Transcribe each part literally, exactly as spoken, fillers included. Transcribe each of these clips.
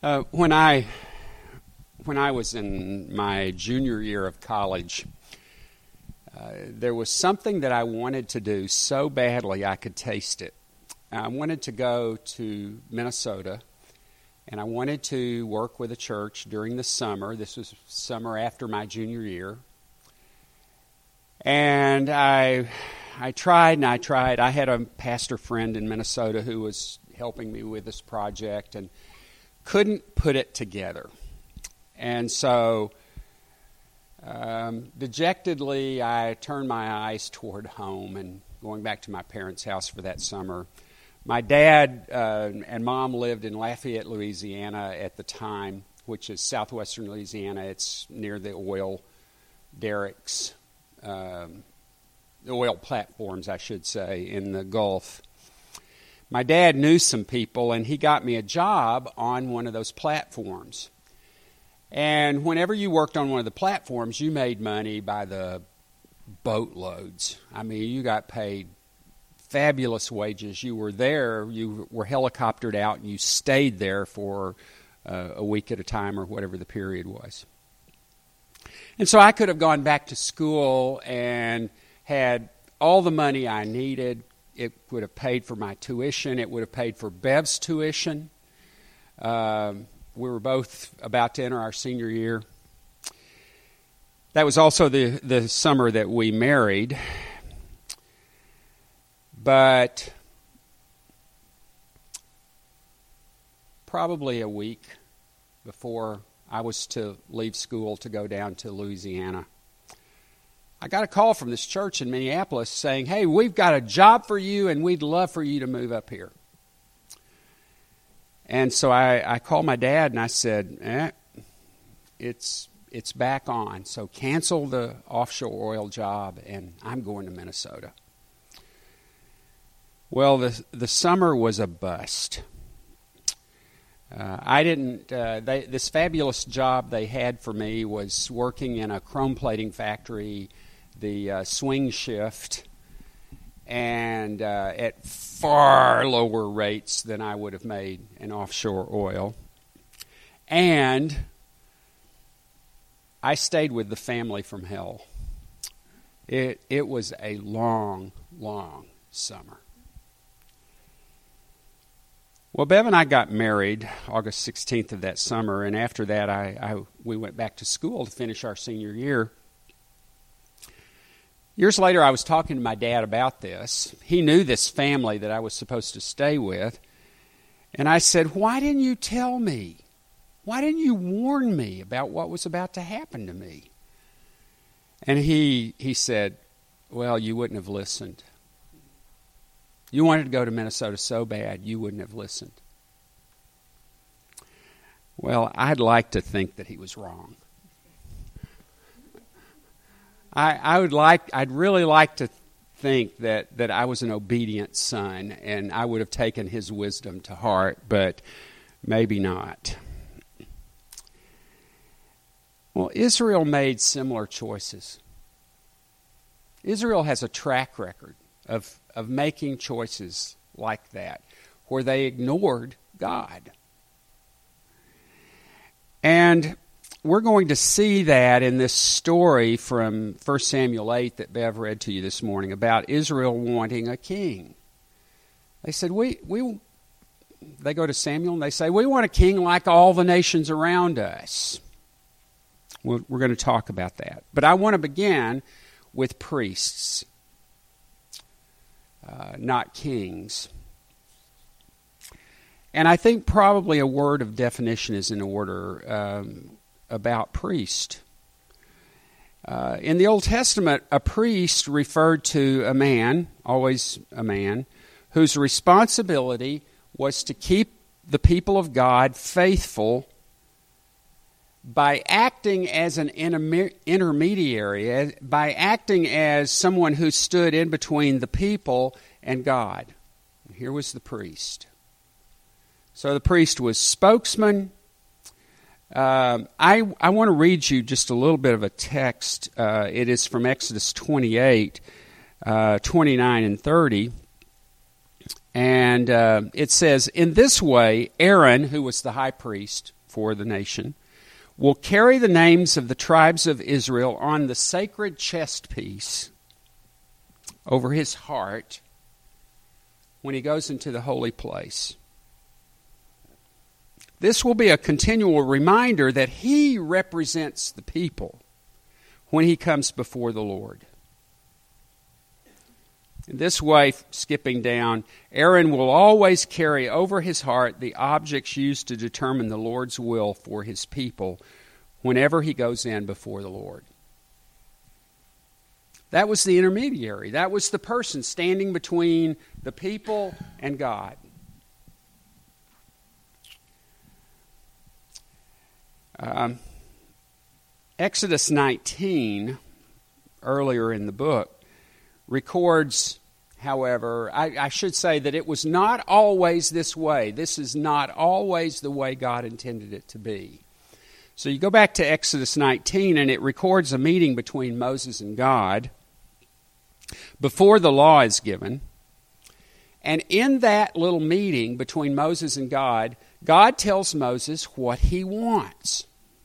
Uh, when I when I was in my junior year of college, uh, there was something that I wanted to do so badly I could taste it. I wanted to go to Minnesota, and I wanted to work with a church during the summer. This was summer after my junior year. And I I tried and I tried. I had a pastor friend in Minnesota who was helping me with this project and couldn't put it together. And so, um, dejectedly, I turned my eyes toward home and going back to my parents' house for that summer. My dad uh, and mom lived in Lafayette, Louisiana at the time, which is southwestern Louisiana. It's near the oil derricks, um, the oil platforms, I should say, in the Gulf. My dad knew some people, and he got me a job on one of those platforms. And whenever you worked on one of the platforms, you made money by the boatloads. I mean, you got paid fabulous wages. You were there, you were helicoptered out, and you stayed there for uh, a week at a time or whatever the period was. And so I could have gone back to school and had all the money I needed. It would have paid for my tuition. It would have paid for Bev's tuition. Um, we were both about to enter our senior year. That was also the, the summer that we married. But probably a week before I was to leave school to go down to Louisiana, I got a call from this church in Minneapolis saying, "Hey, we've got a job for you, and we'd love for you to move up here." And so I, I called my dad, and I said, eh, it's it's back on. So cancel the offshore oil job, and I'm going to Minnesota. Well, the the summer was a bust. Uh, I didn't. Uh, they, this fabulous job they had for me was working in a chrome plating factory, the uh, swing shift, and uh, at far lower rates than I would have made in offshore oil. And I stayed with the family from hell. It it was a long, long summer. Well, Bev and I got married August sixteenth of that summer, and after that, I, I we went back to school to finish our senior year. Years later, I was talking to my dad about this. He knew this family that I was supposed to stay with, and I said, "Why didn't you tell me? Why didn't you warn me about what was about to happen to me?" And he he said, "Well, you wouldn't have listened. You wanted to go to Minnesota so bad, you wouldn't have listened." Well, I'd like to think that he was wrong. I, I would like, I'd really like to think that, that I was an obedient son and I would have taken his wisdom to heart, but maybe not. Well, Israel made similar choices. Israel has a track record of of making choices like that, where they ignored God. And we're going to see that in this story from First Samuel eight that Bev read to you this morning about Israel wanting a king. They said, we, we, they go to Samuel and they say, "We want a king like all the nations around us." We're, we're going to talk about that. But I want to begin with priests. Uh, not kings. And I think probably a word of definition is in order um, about priest. Uh, in the Old Testament, a priest referred to a man, always a man, whose responsibility was to keep the people of God faithful by acting as an intermediary, by acting as someone who stood in between the people and God. Here was the priest. So the priest was spokesman. Um, I, I want to read you just a little bit of a text. Uh, it is from Exodus twenty-eight, uh, twenty-nine and thirty. And uh, it says, in this way, Aaron, who was the high priest for the nation, will carry the names of the tribes of Israel on the sacred chest piece over his heart when he goes into the holy place. This will be a continual reminder that he represents the people when he comes before the Lord. In this way, skipping down, Aaron will always carry over his heart the objects used to determine the Lord's will for his people whenever he goes in before the Lord. That was the intermediary. That was the person standing between the people and God. Um, Exodus nineteen, earlier in the book, records, however, I, I should say that it was not always this way. This is not always the way God intended it to be. So you go back to Exodus nineteen, and it records a meeting between Moses and God before the law is given. And in that little meeting between Moses and God, God tells Moses what he wants.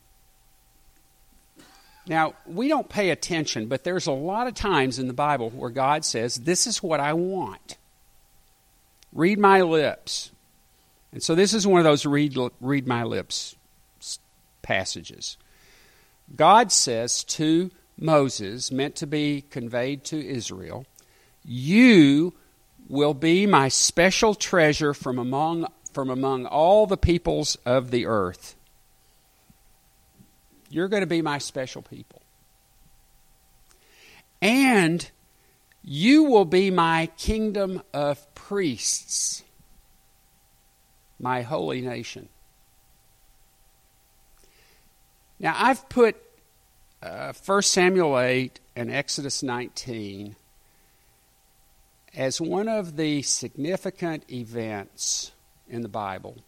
Now, we don't pay attention, but there's a lot of times in the Bible where God says, this is what I want. Read my lips. And so this is one of those read, read my lips passages. God says to Moses, meant to be conveyed to Israel, you will be my special treasure from among, from among all the peoples of the earth. You're going to be my special people. And you will be my kingdom of priests, my holy nation. Now, I've put uh, First Samuel eight and Exodus nineteen as one of the significant events in the Bible,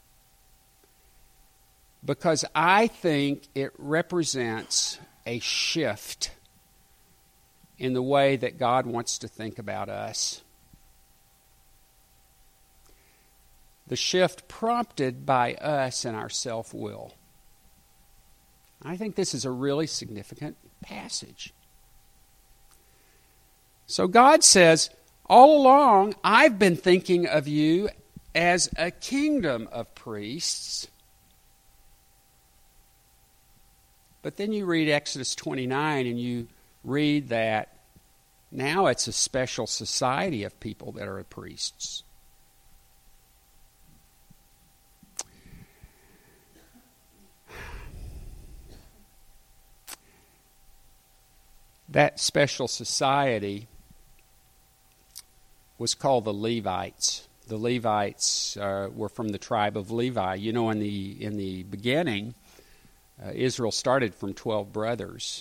because I think it represents a shift in the way that God wants to think about us. The shift prompted by us and our self-will. I think this is a really significant passage. So God says, all along, I've been thinking of you as a kingdom of priests. But then you read Exodus twenty-nine and you read that now it's a special society of people that are priests. That special society was called the Levites. The Levites uh, were from the tribe of Levi. You know, in the in the beginning, Uh, Israel started from twelve brothers.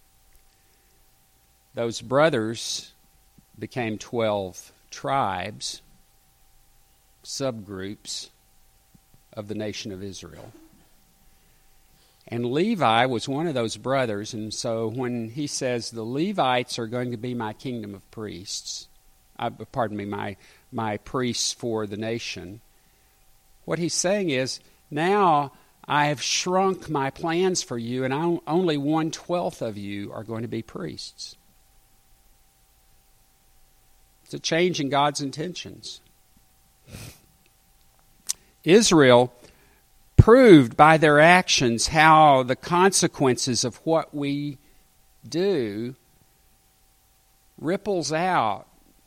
Those brothers became twelve tribes, subgroups of the nation of Israel. And Levi was one of those brothers, and so when he says the Levites are going to be my kingdom of priests, uh, pardon me, my, my priests for the nation, what he's saying is, now I have shrunk my plans for you, and I, only one-twelfth of you are going to be priests. It's a change in God's intentions. Israel proved by their actions how the consequences of what we do ripples out.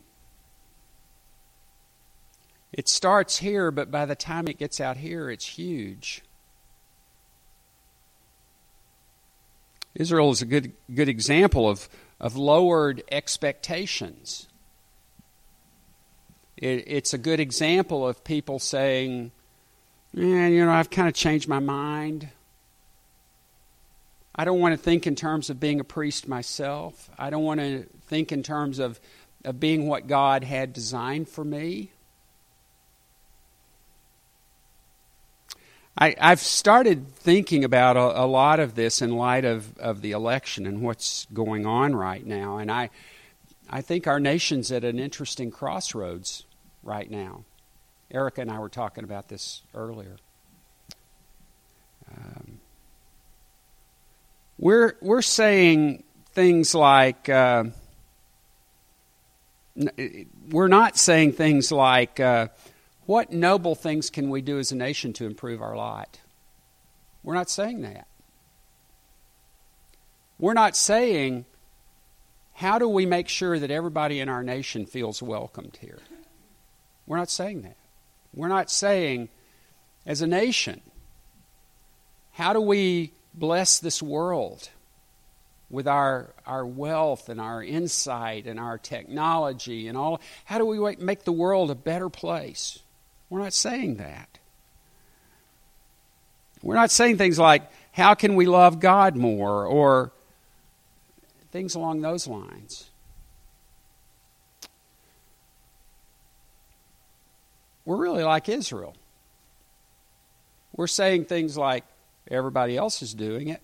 It starts here, but by the time it gets out here, it's huge. Israel is a good good example of, of lowered expectations. It, it's a good example of people saying, yeah, you know, I've kind of changed my mind. I don't want to think in terms of being a priest myself. I don't want to think in terms of, of being what God had designed for me. I, I've started thinking about a, a lot of this in light of, of the election and what's going on right now. And I, I think our nation's at an interesting crossroads right now. Erica and I were talking about this earlier. Um, we're we're saying things like uh, we're not saying things like uh, what noble things can we do as a nation to improve our lot? We're not saying that. We're not saying how do we make sure that everybody in our nation feels welcomed here? We're not saying that. We're not saying, as a nation, how do we bless this world with our our wealth and our insight and our technology and all? How do we make the world a better place? We're not saying that. We're not saying things like, how can we love God more, or things along those lines. We're really like Israel. We're saying things like, everybody else is doing it.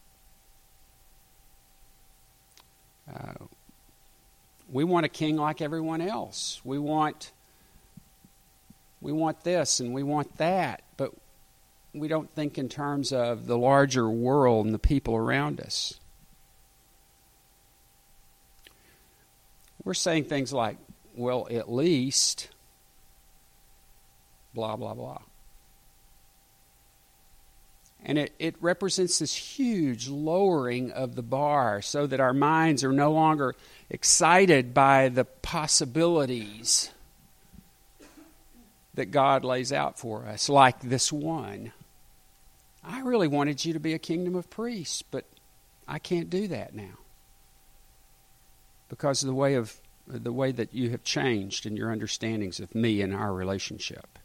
Uh, we want a king like everyone else. We want, we want this and we want that, but we don't think in terms of the larger world and the people around us. We're saying things like, well, at least, blah, blah, blah. And it, it represents this huge lowering of the bar so that our minds are no longer excited by the possibilities that God lays out for us, like this one. I really wanted you to be a kingdom of priests, but I can't do that now because of the way of the way that you have changed in your understandings of me and our relationship.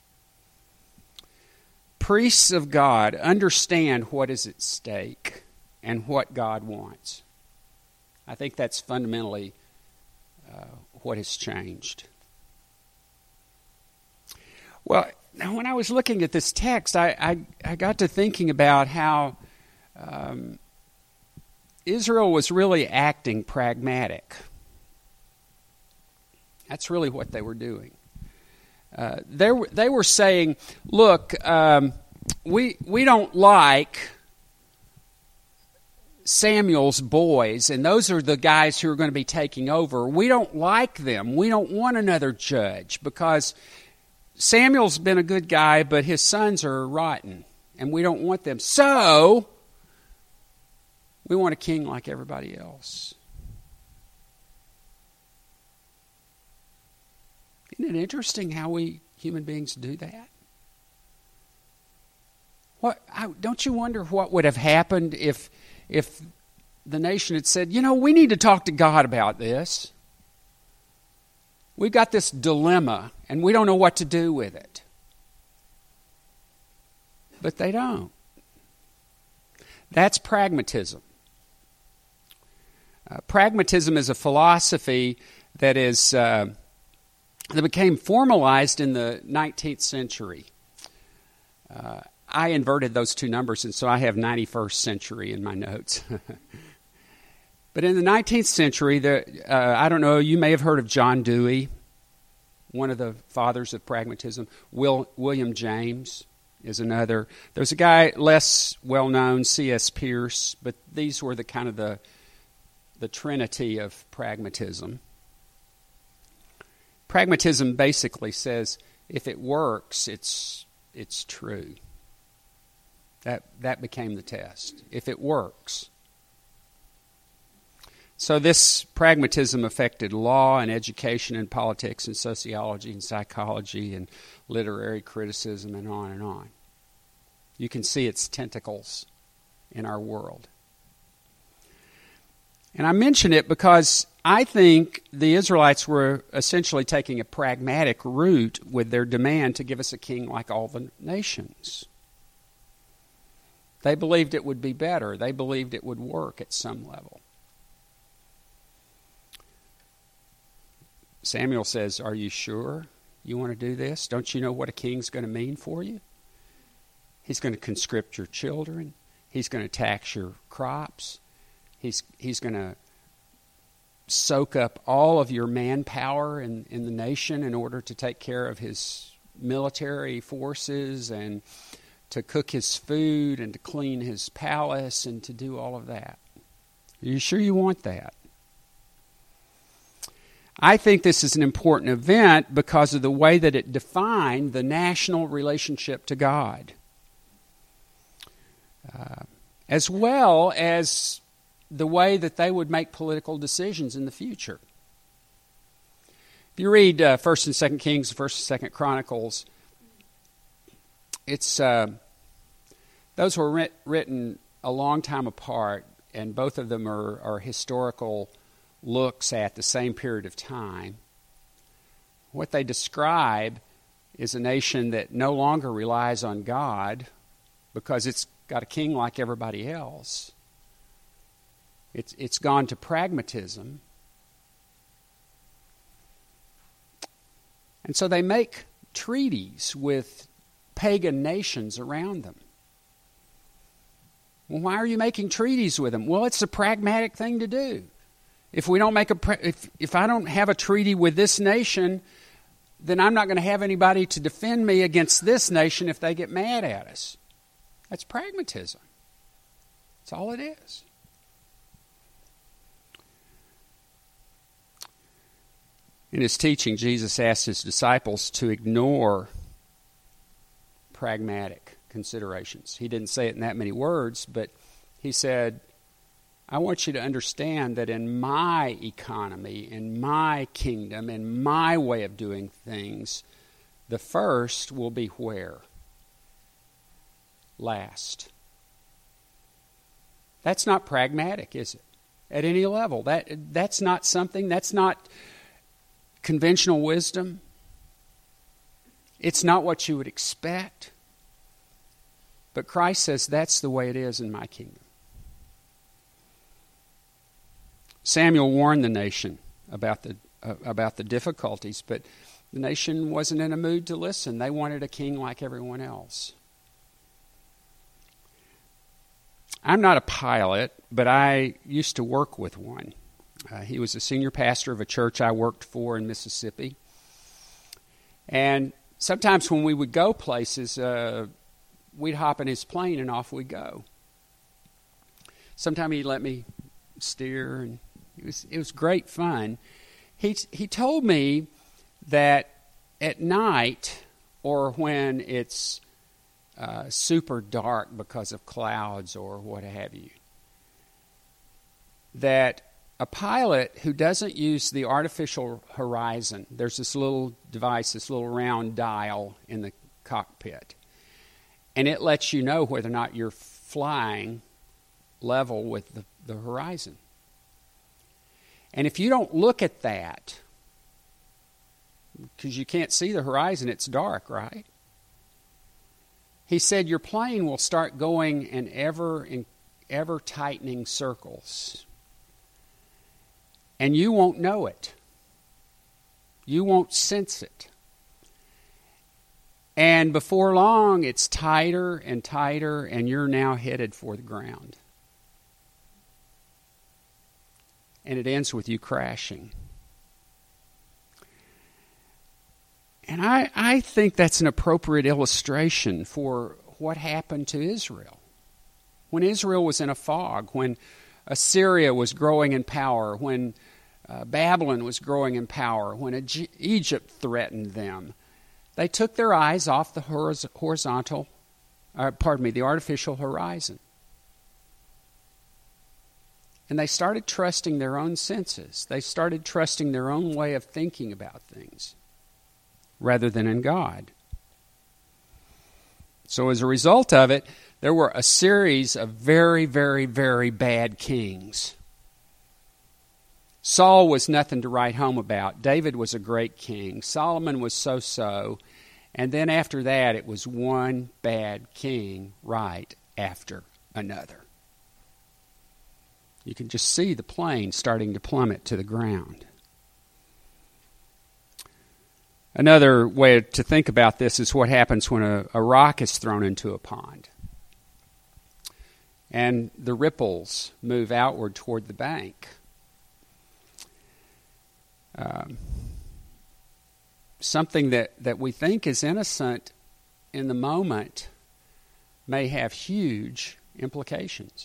Priests of God understand what is at stake and what God wants. I think that's fundamentally uh, what has changed. Well, when I was looking at this text, I, I, I got to thinking about how um, Israel was really acting pragmatic. That's really what they were doing. Uh, they were, they were saying, look, um, we we don't like Samuel's boys, and those are the guys who are going to be taking over. We don't like them. We don't want another judge because Samuel's been a good guy, but his sons are rotten, and we don't want them. So we want a king like everybody else. Isn't it interesting how we human beings do that? What I, don't you wonder what would have happened if if the nation had said, you know, we need to talk to God about this. We've got this dilemma, and we don't know what to do with it. But they don't. That's pragmatism. Uh, pragmatism is a philosophy that is uh, that became formalized in the nineteenth century. Uh, I inverted those two numbers, and so I have ninety-first century in my notes. But in the nineteenth century, the, uh, I don't know, you may have heard of John Dewey, one of the fathers of pragmatism. Will, William James is another. There's a guy less well-known, C S Peirce, but these were the kind of the, the trinity of pragmatism. Pragmatism basically says, if it works, it's it's true. That that became the test. If it works. So this pragmatism affected law and education and politics and sociology and psychology and literary criticism and on and on. You can see its tentacles in our world. And I mention it because I think the Israelites were essentially taking a pragmatic route with their demand to give us a king like all the nations. They believed it would be better. They believed it would work at some level. Samuel says, are you sure you want to do this? Don't you know what a king's going to mean for you? He's going to conscript your children. He's going to tax your crops. He's he's going to soak up all of your manpower in, in the nation in order to take care of his military forces and to cook his food and to clean his palace and to do all of that. Are you sure you want that? I think this is an important event because of the way that it defined the national relationship to God, uh, as well as the way that they would make political decisions in the future. If you read uh, First and Second Kings, First and Second Chronicles, it's uh, those were writ- written a long time apart, and both of them are, are historical looks at the same period of time. What they describe is a nation that no longer relies on God because it's got a king like everybody else. It's it's gone to pragmatism. And so they make treaties with pagan nations around them. Well, why are you making treaties with them? Well, it's a pragmatic thing to do. If we don't make a if if I don't have a treaty with this nation, then I'm not going to have anybody to defend me against this nation if they get mad at us. That's pragmatism. That's all it is. In his teaching, Jesus asked his disciples to ignore pragmatic considerations. He didn't say it in that many words, but he said, I want you to understand that in my economy, in my kingdom, in my way of doing things, the first will be where? Last. That's not pragmatic, is it? At any level. That that's not something, that's not conventional wisdom. It's not what you would expect. But Christ says that's the way it is in my kingdom. Samuel warned the nation about the uh, about the difficulties, but the nation wasn't in a mood to listen. They wanted a king like everyone else. I'm not a pilot, but I used to work with one. Uh, he was a senior pastor of a church I worked for in Mississippi. And sometimes when we would go places, uh, we'd hop in his plane and off we'd go. Sometimes he'd let me steer, and it was it was great fun. He he told me that at night, or when it's uh, super dark because of clouds or what have you, that a pilot who doesn't use the artificial horizon, there's this little device, this little round dial in the cockpit, and it lets you know whether or not you're flying level with the, the horizon. And if you don't look at that, because you can't see the horizon, it's dark, right? He said your plane will start going in ever in ever tightening circles. And you won't know it. You won't sense it. And before long, it's tighter and tighter, and you're now headed for the ground. And it ends with you crashing. And I, I think that's an appropriate illustration for what happened to Israel. When Israel was in a fog, when Assyria was growing in power, when uh, Babylon was growing in power, when Egy- Egypt threatened them, they took their eyes off the horizontal, uh, pardon me, the artificial horizon. And they started trusting their own senses. They started trusting their own way of thinking about things rather than in God. So as a result of it, there were a series of very, very, very bad kings. Saul was nothing to write home about. David was a great king. Solomon was so-so. And then after that, it was one bad king right after another. You can just see the plane starting to plummet to the ground. Another way to think about this is what happens when a, a rock is thrown into a pond. And the ripples move outward toward the bank. um, something that, that we think is innocent in the moment may have huge implications.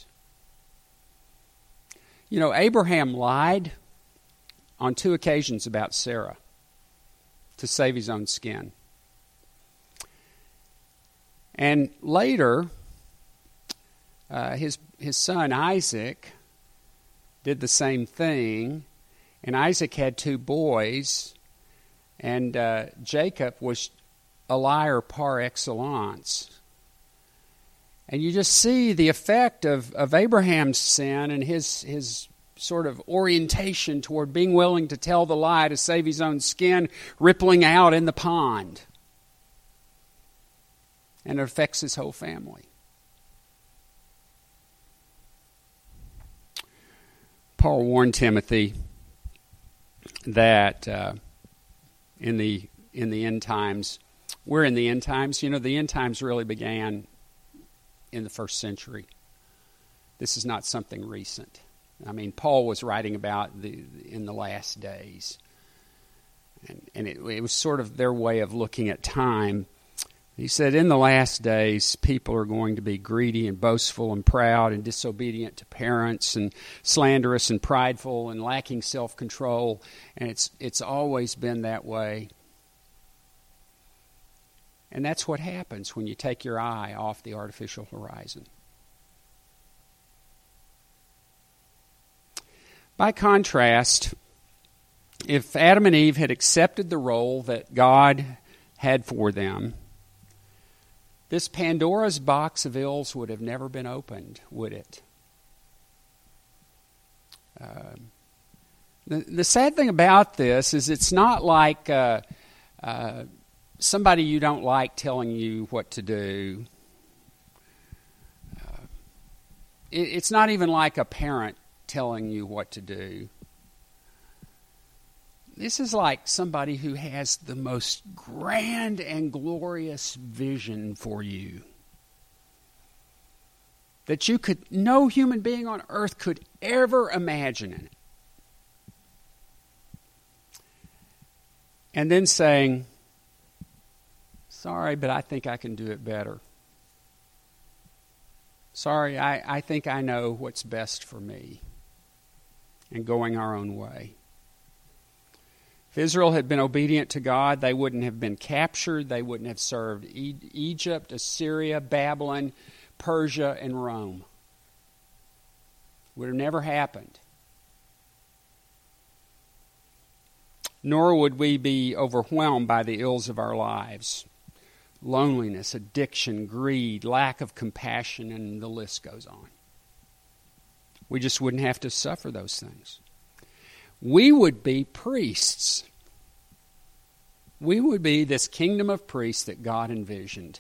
You know, Abraham lied on two occasions about Sarah to save his own skin. And later, uh, his his son Isaac did the same thing, and Isaac had two boys, and uh, Jacob was a liar par excellence. And you just see the effect of, of Abraham's sin and his his sort of orientation toward being willing to tell the lie to save his own skin rippling out in the pond. And it affects his whole family. Paul warned Timothy that uh, in the in the end times, we're in the end times. You know, the end times really began in the first century. This is not something recent. I mean, Paul was writing about the in the last days. And, and it, it was sort of their way of looking at time. He said, in the last days, people are going to be greedy and boastful and proud and disobedient to parents and slanderous and prideful and lacking self-control. And it's it's always been that way. And that's what happens when you take your eye off the artificial horizon. By contrast, if Adam and Eve had accepted the role that God had for them, this Pandora's box of ills would have never been opened, would it? Uh, the, the sad thing about this is it's not like uh, uh, somebody you don't like telling you what to do. Uh, it, it's not even like a parent telling you what to do. This is like somebody who has the most grand and glorious vision for you that you could, no human being on earth could ever imagine it. And then saying, sorry, but I think I can do it better. Sorry, I, I think I know what's best for me. And going our own way. If Israel had been obedient to God, they wouldn't have been captured. They wouldn't have served e- Egypt, Assyria, Babylon, Persia, and Rome. It would have never happened. Nor would we be overwhelmed by the ills of our lives. Loneliness, addiction, greed, lack of compassion, and the list goes on. We just wouldn't have to suffer those things. We would be priests. We would be this kingdom of priests that God envisioned.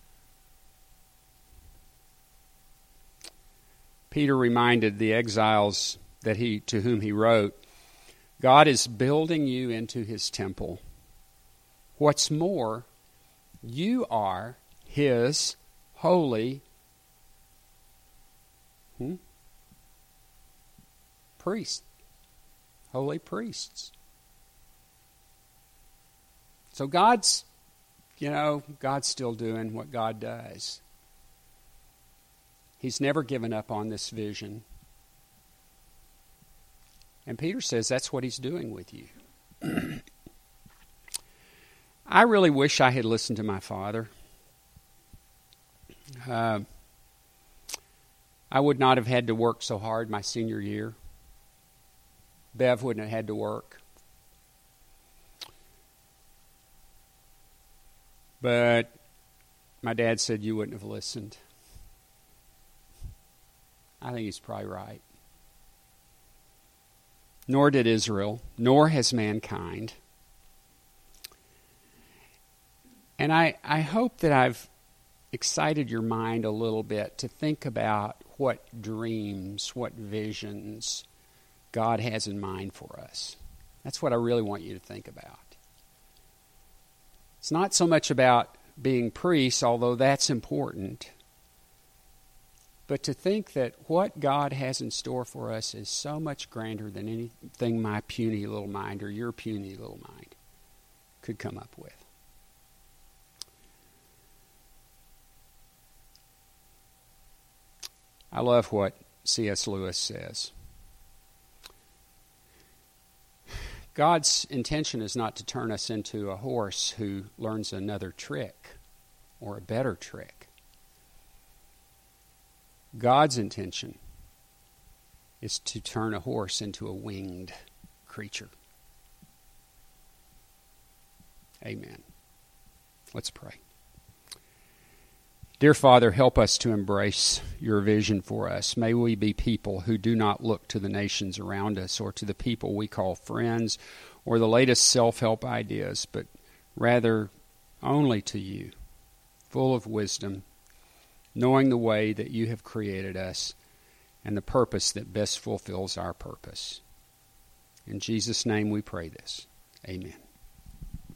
Peter reminded the exiles that he to whom he wrote, God is building you into his temple. What's more, you are his holy hmm, priests. Holy priests. So God's, you know, God's still doing what God does. He's never given up on this vision. And Peter says that's what he's doing with you. I really wish I had listened to my father. Uh, I would not have had to work so hard my senior year. Bev wouldn't have had to work. But my dad said you wouldn't have listened. I think he's probably right. Nor did Israel, nor has mankind. And I, I hope that I've excited your mind a little bit to think about what dreams, what visions God has in mind for us. That's what I really want you to think about. It's not so much about being priests, although that's important. But to think that what God has in store for us is so much grander than anything my puny little mind or your puny little mind could come up with. I love what C S Lewis says. God's intention is not to turn us into a horse who learns another trick or a better trick. God's intention is to turn a horse into a winged creature. Amen. Let's pray. Dear Father, help us to embrace your vision for us. May we be people who do not look to the nations around us or to the people we call friends or the latest self-help ideas, but rather only to you, full of wisdom, knowing the way that you have created us and the purpose that best fulfills our purpose. In Jesus' name we pray this. Amen.